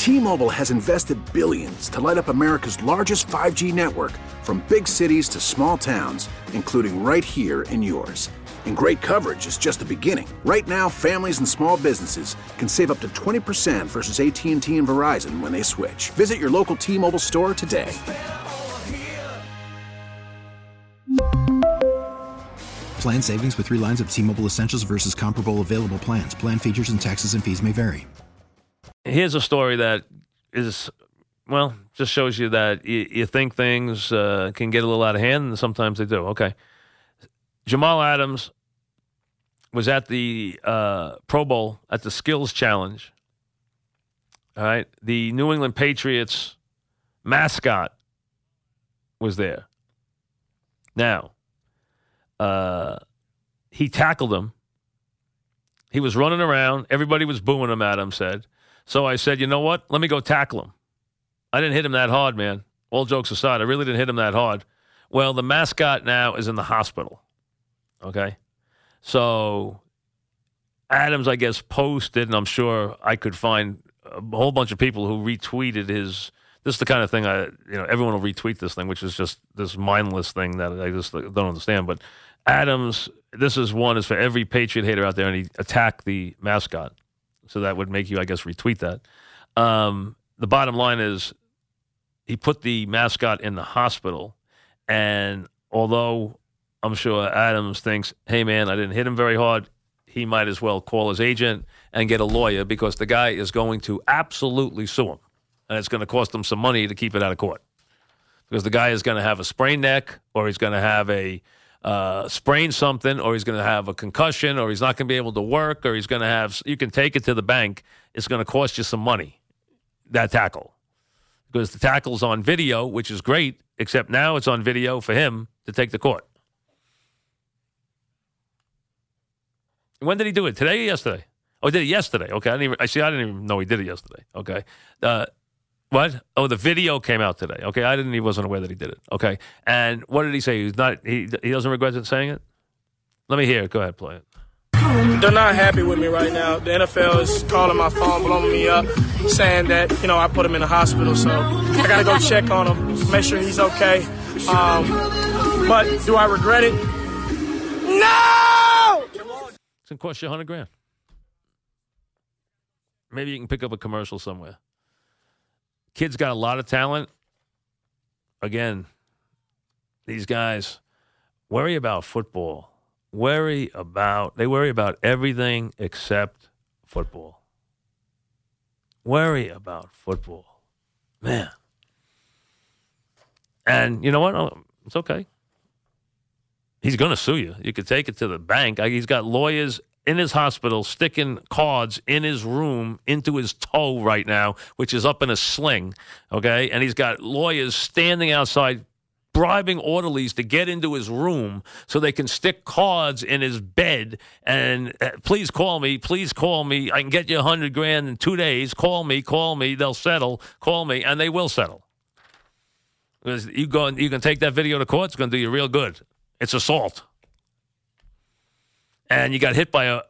T-Mobile has invested billions to light up America's largest 5G network, from big cities to small towns, including right here in yours. And great coverage is just the beginning. Right now, families and small businesses can save up to 20% versus AT&T and Verizon when they switch. Visit your local T-Mobile store today. Plan savings with 3 lines of T-Mobile Essentials versus comparable available plans. Plan features and taxes and fees may vary. Here's a story that is, well, just shows you that you think things can get a little out of hand, and sometimes they do. Okay. Jamal Adams was at the Pro Bowl at the Skills Challenge. All right. The New England Patriots mascot was there. Now, he tackled him. He was running around. Everybody was booing him, Adams said. So I said, you know what? Let me go tackle him. I didn't hit him that hard, man. All jokes aside, I really didn't hit him that hard. Well, the mascot now is in the hospital. Okay? So Adams, I guess, posted, and I'm sure I could find a whole bunch of people who retweeted his. This is the kind of thing everyone will retweet this thing, which is just this mindless thing that I just don't understand. But Adams, this is for every Patriot hater out there, and he attacked the mascot. So that would make you, I guess, retweet that. The bottom line is he put the mascot in the hospital, and although I'm sure Adams thinks, hey, man, I didn't hit him very hard, he might as well call his agent and get a lawyer because the guy is going to absolutely sue him. And it's going to cost him some money to keep it out of court. Because the guy is going to have a sprained neck, or he's going to have a sprain something, or he's going to have a concussion, or he's not going to be able to work, or he's going to have, you can take it to the bank. It's going to cost you some money, that tackle. Because the tackle's on video, which is great, except now it's on video for him to take to court. When did he do it? Today or yesterday? Oh, he did it yesterday. Okay, I didn't even know he did it yesterday. Okay. What? Oh, the video came out today. Okay, he wasn't aware that he did it. Okay, and what did he say? He doesn't regret saying it? Let me hear it. Go ahead, play it. They're not happy with me right now. The NFL is calling my phone, blowing me up, saying that, I put him in the hospital, so I got to go check on him, make sure he's okay. But do I regret it? No! It's going to cost you $100,000. Maybe you can pick up a commercial somewhere. Kid's got a lot of talent. Again, these guys worry about football. They worry about everything except football. Worry about football. Man. And you know what? It's okay. He's going to sue you. You could take it to the bank. He's got lawyers in his hospital sticking cards in his room into his toe right now, which is up in a sling, okay? And he's got lawyers standing outside bribing orderlies to get into his room so they can stick cards in his bed and please call me, I can get you $100,000 in 2 days, call me, they'll settle, call me, and they will settle. Because you can take that video to court, it's going to do you real good. It's assault. And you got hit by a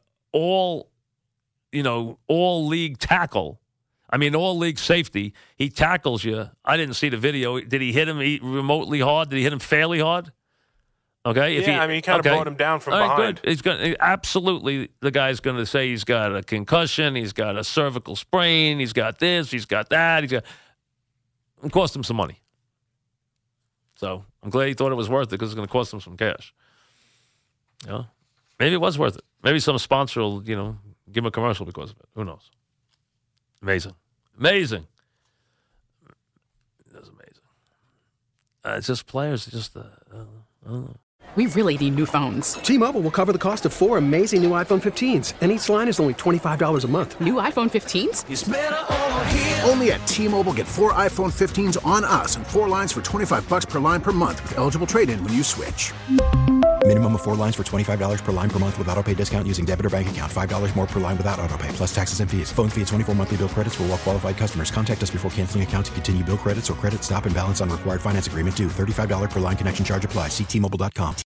all-league tackle. I mean, all-league safety. He tackles you. I didn't see the video. Did he hit him remotely hard? Did he hit him fairly hard? Okay. He kind of brought him down from behind. Good. Absolutely, the guy's going to say he's got a concussion, he's got a cervical sprain, he's got this, he's got that. It cost him some money. So I'm glad he thought it was worth it because it's going to cost him some cash. Maybe it was worth it. Maybe some sponsor will, give him a commercial because of it. Who knows? Amazing. That's amazing. It's just players. I don't know. We really need new phones. T-Mobile will cover the cost of 4 amazing new iPhone 15s, and each line is only $25 a month. New iPhone 15s? It's better over here. Only at T-Mobile, get 4 iPhone 15s on us and 4 lines for $25 per line per month with eligible trade-in when you switch. Minimum of 4 lines for $25 per line per month with autopay discount using debit or bank account. $5 more per line without autopay, plus taxes and fees. Phone fee at 24 monthly bill credits for well-qualified customers. Contact us before canceling account to continue bill credits or credit stop and balance on required finance agreement due. $35 per line connection charge applies. See T-Mobile.com.